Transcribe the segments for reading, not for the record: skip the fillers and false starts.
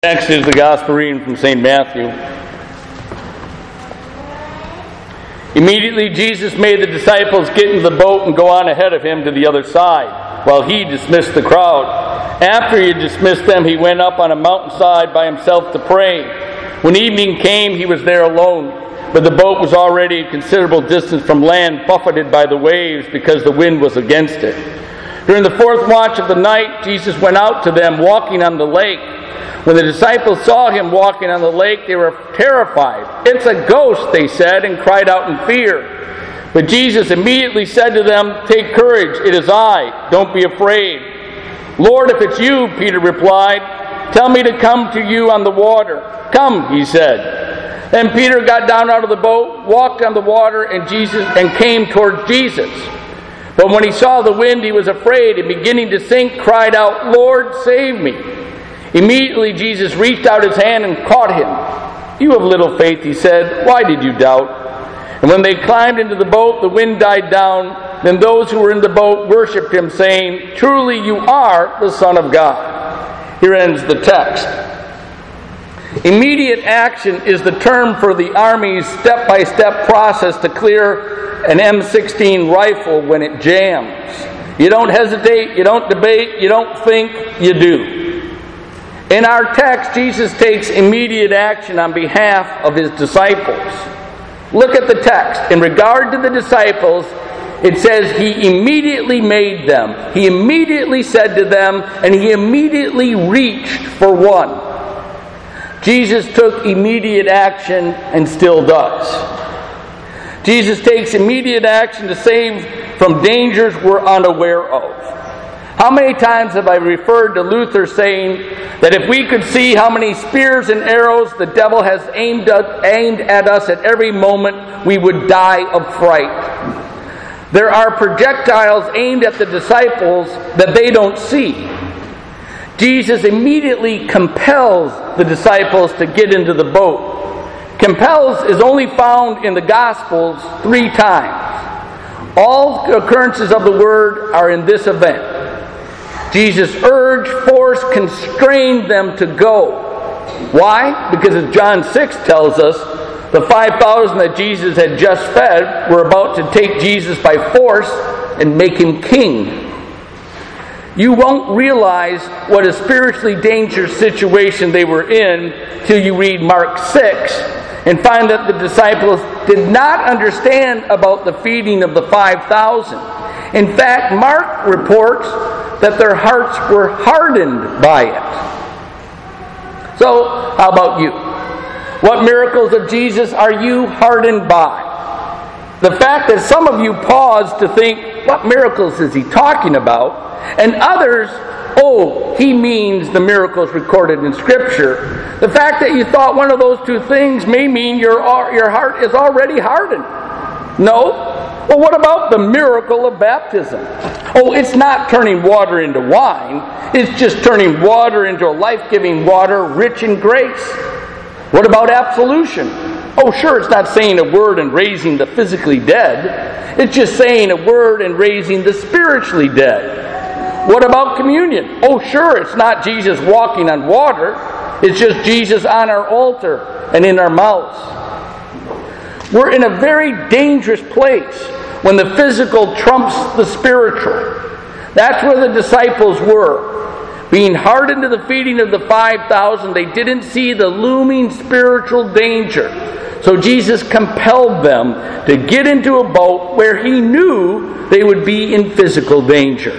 Next is the Gospel reading from St. Matthew. Immediately Jesus made the disciples get into the boat and go on ahead of him to the other side, while he dismissed the crowd. After he had dismissed them, he went up on a mountainside by himself to pray. When evening came, he was there alone, but the boat was already a considerable distance from land, buffeted by the waves because the wind was against it. During the fourth watch of the night, Jesus went out to them, walking on the lake. When the disciples saw him walking on the lake, they were terrified. "It's a ghost," they said, and cried out in fear. But Jesus immediately said to them, "Take courage, it is I. Don't be afraid." "Lord, if it's you," Peter replied, "tell me to come to you on the water." "Come," he said. Then Peter got down out of the boat, walked on the water, and came toward Jesus. But when he saw the wind, he was afraid, and beginning to sink, cried out, "Lord, save me." Immediately Jesus reached out his hand and caught him. "You have little faith," he said, "why did you doubt?" And when they climbed into the boat, the wind died down. Then those who were in the boat worshipped him, saying, "Truly you are the Son of God." Here ends the text. Immediate action is the term for the Army's step-by-step process to clear an M16 rifle when it jams. You don't hesitate, you don't debate, you don't think, you do. In our text, Jesus takes immediate action on behalf of his disciples. Look at the text. In regard to the disciples, it says he immediately made them. He immediately said to them, and he immediately reached for one. Jesus took immediate action and still does. Jesus takes immediate action to save from dangers we're unaware of. How many times have I referred to Luther saying that if we could see how many spears and arrows the devil has aimed at us at every moment, we would die of fright. There are projectiles aimed at the disciples that they don't see. Jesus immediately compels the disciples to get into the boat. Compels is only found in the Gospels 3 times. All occurrences of the word are in this event. Jesus urged, forced, constrained them to go. Why? Because as John 6 tells us, the 5,000 that Jesus had just fed were about to take Jesus by force and make him king. You won't realize what a spiritually dangerous situation they were in till you read Mark 6 and find that the disciples did not understand about the feeding of the 5,000. In fact, Mark reports that their hearts were hardened by it. So, how about you? What miracles of Jesus are you hardened by? The fact that some of you pause to think, what miracles is he talking about? And others, oh, he means the miracles recorded in Scripture. The fact that you thought one of those two things may mean your heart is already hardened. No? Well, what about the miracle of baptism? Oh, it's not turning water into wine. It's just turning water into a life-giving water rich in grace. What about absolution? Oh, sure, it's not saying a word and raising the physically dead. It's just saying a word and raising the spiritually dead. What about communion? Oh, sure, it's not Jesus walking on water. It's just Jesus on our altar and in our mouths. We're in a very dangerous place when the physical trumps the spiritual. That's where the disciples were. Being hardened to the feeding of the 5,000, they didn't see the looming spiritual danger. So Jesus compelled them to get into a boat where he knew they would be in physical danger.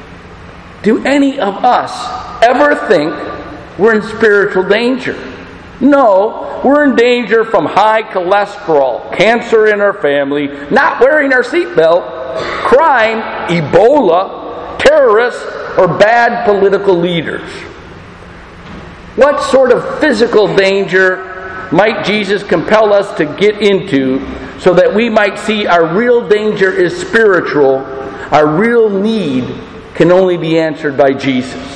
Do any of us ever think we're in spiritual danger? No, we're in danger from high cholesterol, cancer in our family, not wearing our seatbelt, crime, Ebola, terrorists, or bad political leaders. What sort of physical danger might Jesus compel us to get into so that we might see our real danger is spiritual, our real need can only be answered by Jesus?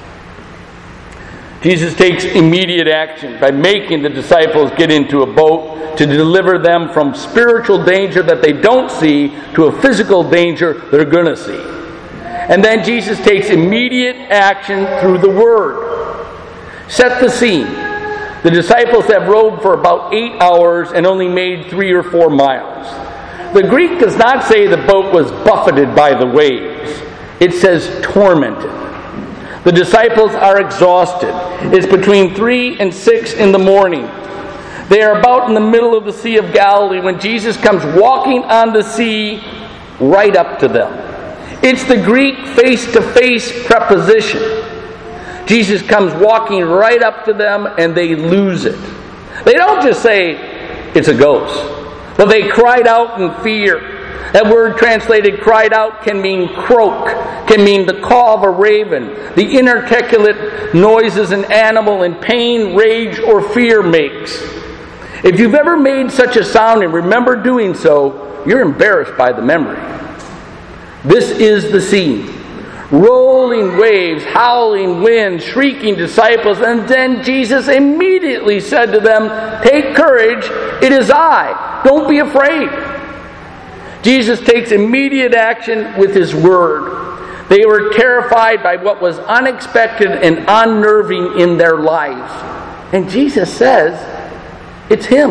Jesus takes immediate action by making the disciples get into a boat to deliver them from spiritual danger that they don't see to a physical danger they're going to see. And then Jesus takes immediate action through the Word. Set the scene. The disciples have rowed for about 8 hours and only made 3 or 4 miles. The Greek does not say the boat was buffeted by the waves. It says tormented. The disciples are exhausted. It's between 3 and 6 in the morning. They are about in the middle of the Sea of Galilee when Jesus comes walking on the sea right up to them. It's the Greek face-to-face preposition. Jesus comes walking right up to them and they lose it. They don't just say, it's a ghost. But they cried out in fear. That word translated cried out can mean croak, can mean the caw of a raven, the inarticulate noises an animal in pain, rage, or fear makes. If you've ever made such a sound and remember doing so, you're embarrassed by the memory. This is the scene. Rolling waves, howling wind, shrieking disciples, and then Jesus immediately said to them, "Take courage, it is I. Don't be afraid." Jesus takes immediate action with His word. They were terrified by what was unexpected and unnerving in their lives. And Jesus says, it's Him.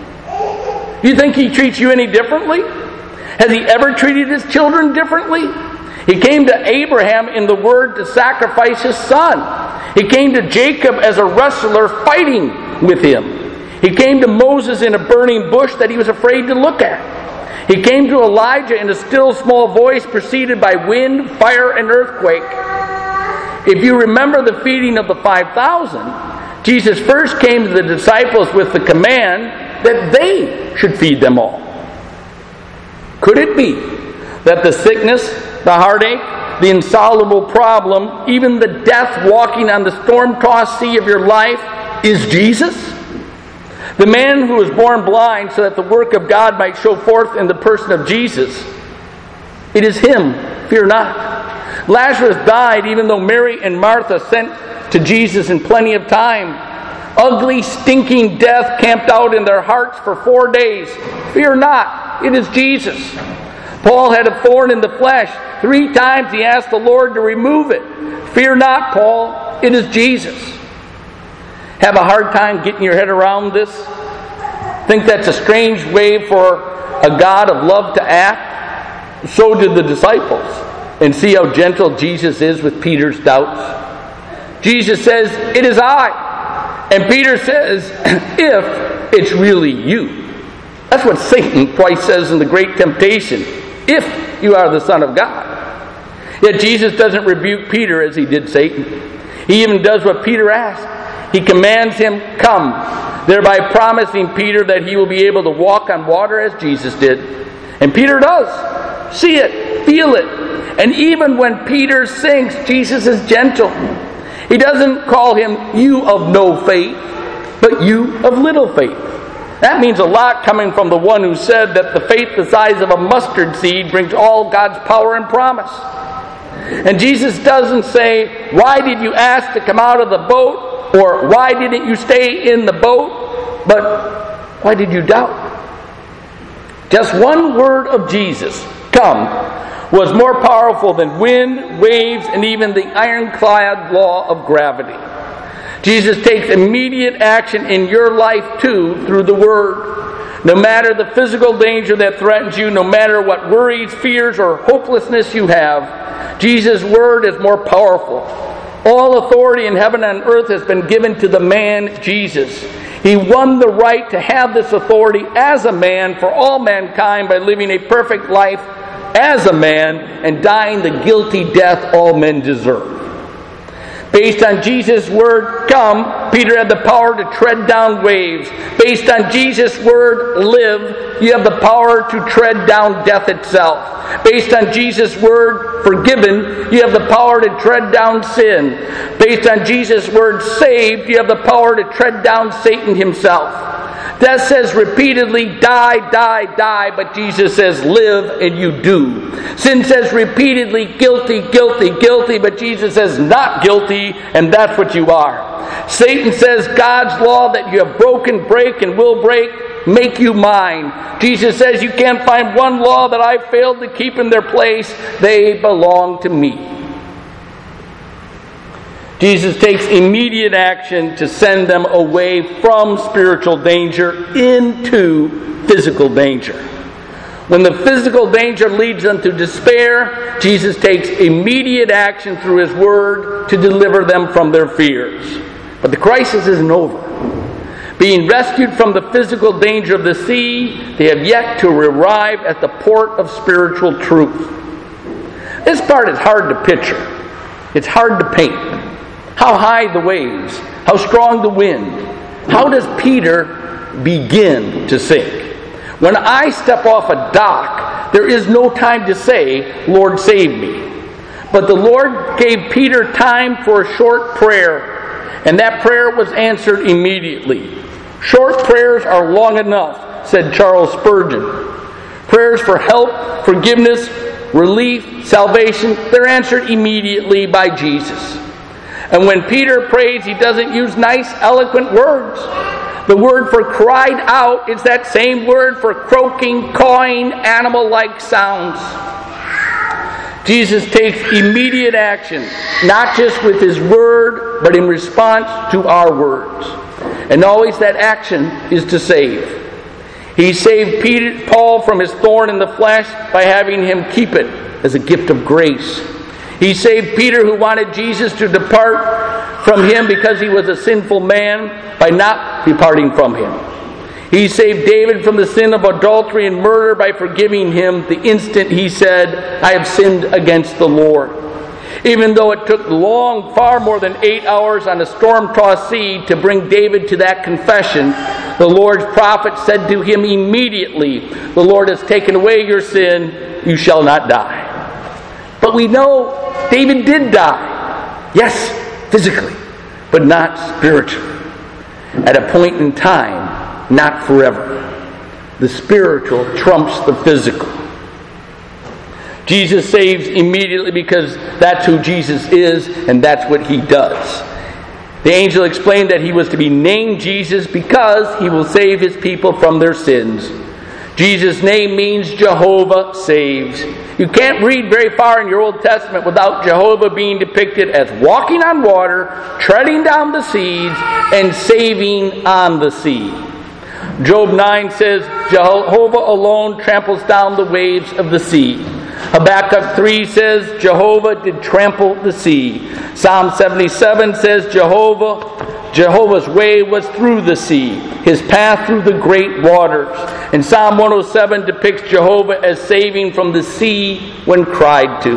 You think He treats you any differently? Has He ever treated His children differently? He came to Abraham in the Word to sacrifice his son. He came to Jacob as a wrestler fighting with him. He came to Moses in a burning bush that he was afraid to look at. He came to Elijah in a still small voice preceded by wind, fire, and earthquake. If you remember the feeding of the 5,000, Jesus first came to the disciples with the command that they should feed them all. Could it be that the sickness, the heartache, the insoluble problem, even the death walking on the storm-tossed sea of your life is Jesus? The man who was born blind so that the work of God might show forth in the person of Jesus. It is Him, fear not. Lazarus died even though Mary and Martha sent to Jesus in plenty of time. Ugly, stinking death camped out in their hearts for 4 days. Fear not, it is Jesus. Paul had a thorn in the flesh. 3 times he asked the Lord to remove it. Fear not, Paul, it is Jesus. Have a hard time getting your head around this? Think that's a strange way for a God of love to act? So did the disciples. And see how gentle Jesus is with Peter's doubts. Jesus says, it is I. And Peter says, if it's really you. That's what Satan twice says in the Great Temptation. If you are the Son of God. Yet Jesus doesn't rebuke Peter as He did Satan. He even does what Peter asked. He commands him, come, thereby promising Peter that he will be able to walk on water as Jesus did. And Peter does. See it, feel it. And even when Peter sinks, Jesus is gentle. He doesn't call him you of no faith, but you of little faith. That means a lot coming from the one who said that the faith the size of a mustard seed brings all God's power and promise. And Jesus doesn't say, why did you ask to come out of the boat? Or why didn't you stay in the boat? But why did you doubt? Just one word of Jesus, come, was more powerful than wind, waves, and even the ironclad law of gravity. Jesus takes immediate action in your life too through the Word. No matter the physical danger that threatens you, no matter what worries, fears, or hopelessness you have, Jesus' Word is more powerful. All authority in heaven and earth has been given to the man Jesus. He won the right to have this authority as a man for all mankind by living a perfect life as a man and dying the guilty death all men deserve. Based on Jesus' word, come, Peter had the power to tread down waves. Based on Jesus' word, live, you have the power to tread down death itself. Based on Jesus' word, forgiven, you have the power to tread down sin. Based on Jesus' word, saved, you have the power to tread down Satan himself. Death says repeatedly, die, die, die, but Jesus says live, and you do. Sin says repeatedly, guilty, guilty, guilty, but Jesus says not guilty, and that's what you are. Satan says God's law that you have broken, break, and will break, make you mine. Jesus says you can't find one law that I failed to keep in their place. They belong to me. Jesus takes immediate action to send them away from spiritual danger into physical danger. When the physical danger leads them to despair, Jesus takes immediate action through His Word to deliver them from their fears. But the crisis isn't over. Being rescued from the physical danger of the sea, they have yet to arrive at the port of spiritual truth. This part is hard to picture. It's hard to paint. How high the waves, how strong the wind. How does Peter begin to sink? When I step off a dock, there is no time to say, "Lord, save me." But the Lord gave Peter time for a short prayer, and that prayer was answered immediately. Short prayers are long enough, said Charles Spurgeon. Prayers for help, forgiveness, relief, salvation, they're answered immediately by Jesus. And when Peter prays, he doesn't use nice, eloquent words. The word for cried out is that same word for croaking, cawing, animal-like sounds. Jesus takes immediate action, not just with His Word, but in response to our words. And always that action is to save. He saved Paul from his thorn in the flesh by having him keep it as a gift of grace. He saved Peter, who wanted Jesus to depart from him because he was a sinful man, by not departing from him. He saved David from the sin of adultery and murder by forgiving him the instant he said, "I have sinned against the Lord." Even though it took far more than 8 hours on a storm-tossed sea to bring David to that confession, the Lord's prophet said to him immediately, "The Lord has taken away your sin, you shall not die." But we know David did die. Yes, physically, but not spiritually. At a point in time, not forever. The spiritual trumps the physical. Jesus saves immediately because that's who Jesus is, and that's what He does. The angel explained that He was to be named Jesus because He will save His people from their sins. Jesus' name means Jehovah saves. You can't read very far in your Old Testament without Jehovah being depicted as walking on water, treading down the seas, and saving on the sea. Job 9 says, Jehovah alone tramples down the waves of the sea. Habakkuk 3 says, Jehovah did trample the sea. Psalm 77 says, Jehovah's way was through the sea, His path through the great waters. And Psalm 107 depicts Jehovah as saving from the sea when cried to.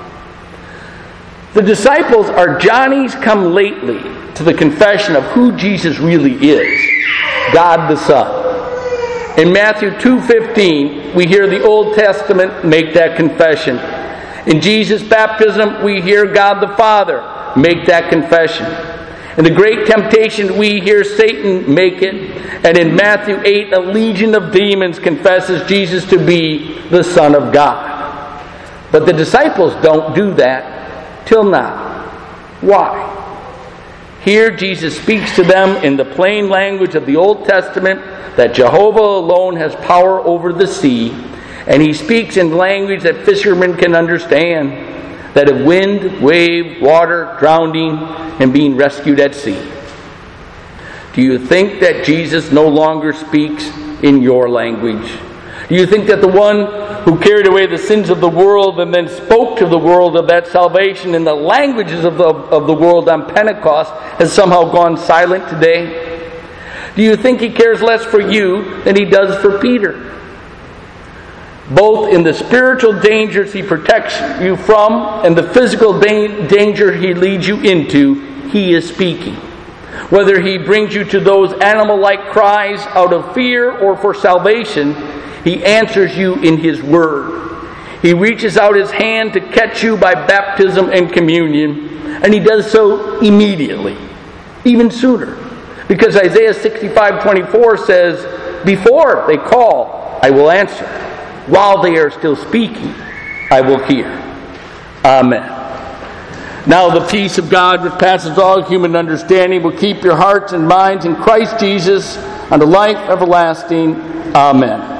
The disciples are Johnny's come lately to the confession of who Jesus really is, God the Son. In Matthew 2:15, we hear the Old Testament make that confession. In Jesus' baptism, we hear God the Father make that confession. In the Great Temptation, we hear Satan make it. And in Matthew 8, a legion of demons confesses Jesus to be the Son of God. But the disciples don't do that till now. Why? Here Jesus speaks to them in the plain language of the Old Testament that Jehovah alone has power over the sea, and He speaks in language that fishermen can understand, that of wind, wave, water, drowning, and being rescued at sea. Do you think that Jesus no longer speaks in your language? Do you think that the one who carried away the sins of the world and then spoke to the world of that salvation in the languages of the world on Pentecost has somehow gone silent today? Do you think He cares less for you than He does for Peter? Both in the spiritual dangers He protects you from and the physical danger He leads you into, He is speaking. Whether He brings you to those animal-like cries out of fear or for salvation, He answers you in His Word. He reaches out His hand to catch you by baptism and communion, and He does so immediately, even sooner. Because Isaiah 65:24 says, before they call, I will answer. While they are still speaking, I will hear. Amen. Now the peace of God, which passes all human understanding, will keep your hearts and minds in Christ Jesus unto life everlasting. Amen.